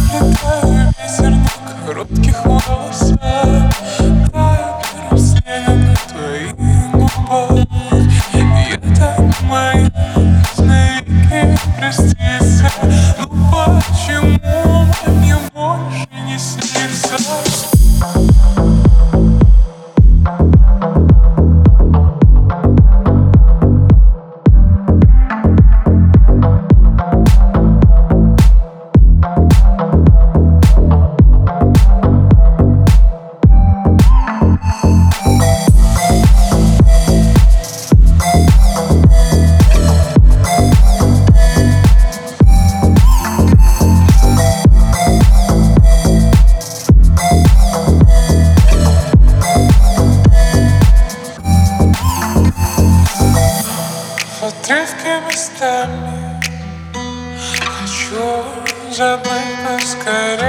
Летаю ветер на коротких волосах, таю первым снегом на твоих губах. Я так мои навеки проститься, но почему мне больше не снится? В отрывке местами хочу забыть поскорее.